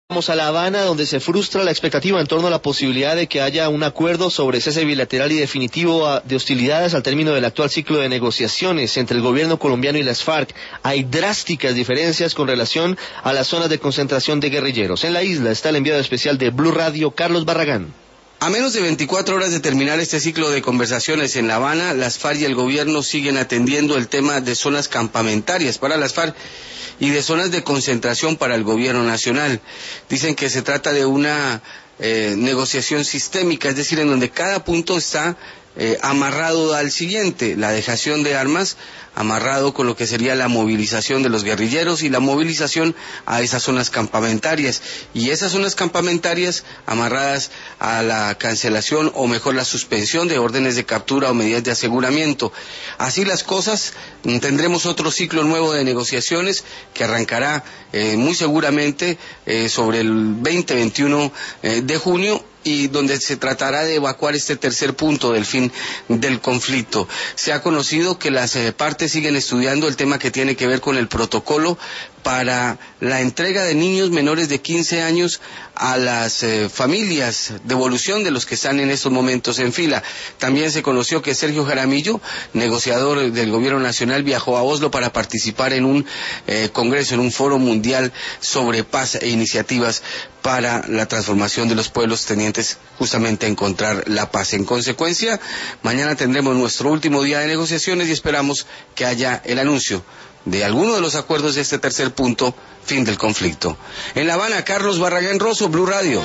Vamos a La Habana, donde se frustra la expectativa en torno a la posibilidad de que haya un acuerdo sobre cese bilateral y definitivo de hostilidades al término del actual ciclo de negociaciones entre el gobierno colombiano y las FARC. Hay drásticas diferencias con relación a las zonas de concentración de guerrilleros. En la isla está el enviado especial de Blue Radio, Carlos Barragán. A menos de 24 horas de terminar este ciclo de conversaciones en La Habana, las FARC y el gobierno siguen atendiendo el tema de zonas campamentarias para las FARC y de zonas de concentración para el gobierno nacional. Dicen que se trata de una negociación sistémica, es decir, en donde cada punto está amarrado al siguiente, la dejación de armas, amarrado con lo que sería la movilización de los guerrilleros y la movilización a esas zonas campamentarias, y esas zonas campamentarias amarradas a la cancelación o mejor la suspensión de órdenes de captura o medidas de aseguramiento. Así las cosas, tendremos otro ciclo nuevo de negociaciones que arrancará muy seguramente sobre el 20-21 de junio, y donde se tratará de evacuar este tercer punto del fin del conflicto. Se ha conocido que las partes siguen estudiando el tema que tiene que ver con el protocolo para la entrega de niños menores de 15 años a las familias, devolución de los que están en estos momentos en fila. También se conoció que Sergio Jaramillo, negociador del gobierno nacional, viajó a Oslo para participar en un congreso, en un foro mundial sobre paz e iniciativas para la transformación de los pueblos tendientes justamente a encontrar la paz. En consecuencia, mañana tendremos nuestro último día de negociaciones y esperamos que haya el anuncio de alguno de los acuerdos de este tercer punto, fin del conflicto. En La Habana, Carlos Barragán Rosso, Blue Radio.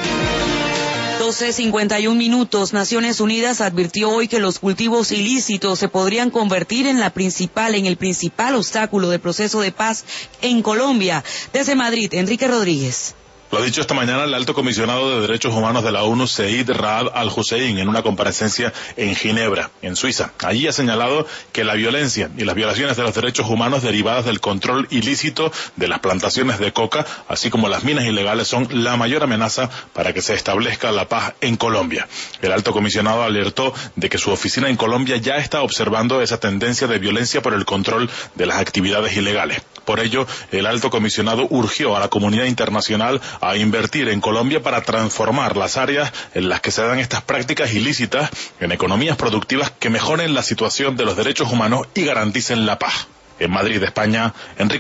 12:51 minutos. Naciones Unidas advirtió hoy que los cultivos ilícitos se podrían convertir en el principal obstáculo del proceso de paz en Colombia. Desde Madrid, Enrique Rodríguez. Lo ha dicho esta mañana el alto comisionado de Derechos Humanos de la ONU, Zeid Ra'ad al-Hussein, en una comparecencia en Ginebra, en Suiza. Allí ha señalado que la violencia y las violaciones de los derechos humanos derivadas del control ilícito de las plantaciones de coca, así como las minas ilegales, son la mayor amenaza para que se establezca la paz en Colombia. El alto comisionado alertó de que su oficina en Colombia ya está observando esa tendencia de violencia por el control de las actividades ilegales. Por ello, el alto comisionado urgió a la comunidad internacional a invertir en Colombia para transformar las áreas en las que se dan estas prácticas ilícitas en economías productivas que mejoren la situación de los derechos humanos y garanticen la paz. En Madrid, España, Enrique